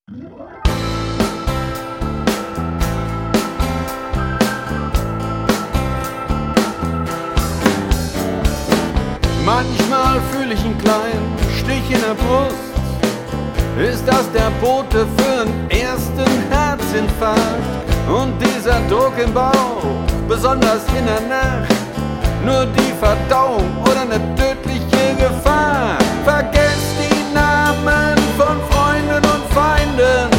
Manchmal fühle ich einen kleinen Stich in der Brust. Ist das der Bote für einen ersten Herzinfarkt? Und dieser Druck im Bauch, besonders in der Nacht, nur die Verdauung oder eine tödliche Gefahr? Vergesst die Namen von Freunden und Feinden.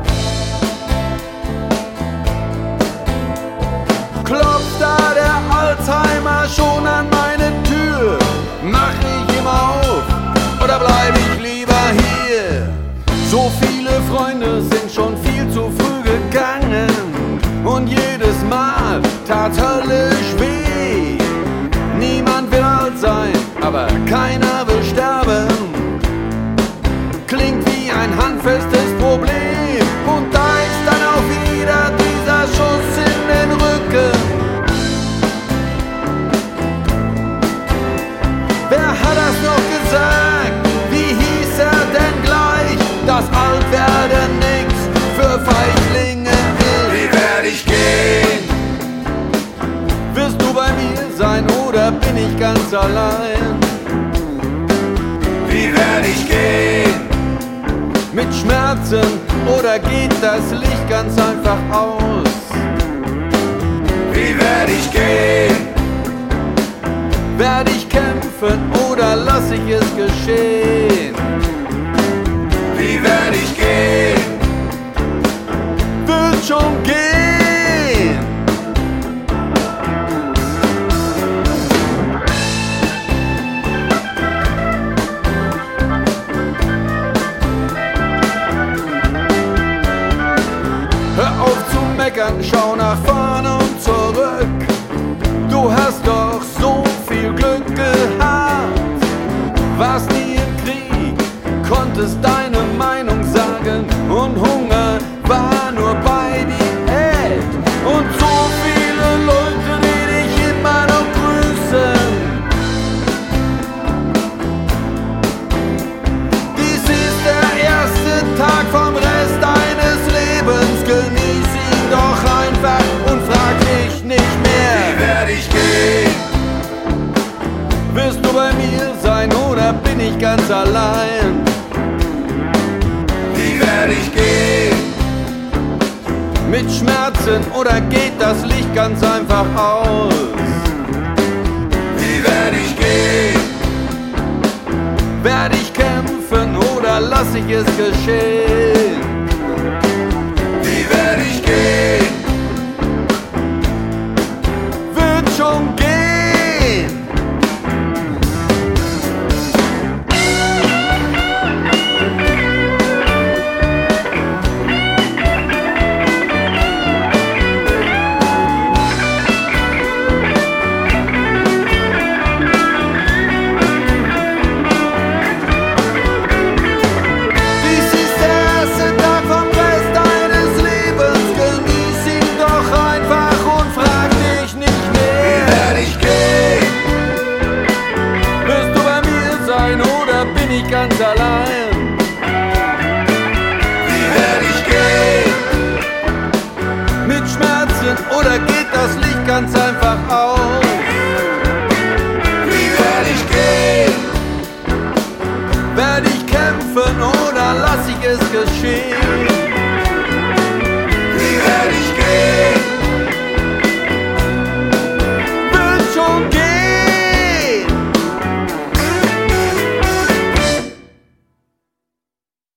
Klopft da der Alzheimer schon an meine Tür? Mach ich immer auf oder bleib ich lieber hier? So viele Freunde sind schon viel zu früh gegangen und jedes Mal tat höllisch weh. Niemand will alt sein, aber keiner will sterben. Klingt wie ein handfestes Problem und da ist dann auch wieder dieser Schuss in den Rücken. Wer hat das noch gesagt? Wie hieß er denn gleich? Dass Altwerden nix für Feiglinge ist. Wie werd ich gehen? Wirst du bei mir sein oder bin ich ganz allein? Wie werd ich gehen? Mit Schmerzen oder geht das Licht ganz einfach aus? Wie werd ich gehen? Werd ich kämpfen oder lass ich es geschehen? Wie werd ich gehen? Wird schon gehen! Hör auf zu meckern, schau nach vorne und zurück. Du hast doch so viel Glück gehabt. Warst nie im Krieg, konntest deine Meinung sagen und Hunger war nur bei Diät. Und so viele Leute, die dich immer noch grüßen. Dies ist der erste Tag vom Rest deines Lebens. Genieß ihn doch einfach und frag dich nicht mehr. Wie werd ich gehen? Wirst du bei mir sein oder bin ich ganz allein? Wie werd ich gehen? Mit Schmerzen oder geht das Licht ganz einfach aus? Wie werd ich gehen? Werd ich kämpfen oder lass ich es geschehen? Wie werd ich gehen? Wird schon gehen! Ganz allein. Wie werd ich gehen? Mit Schmerzen oder geht das Licht ganz einfach aus? Wie werd ich gehen? Werd ich kämpfen oder lass ich es geschehen?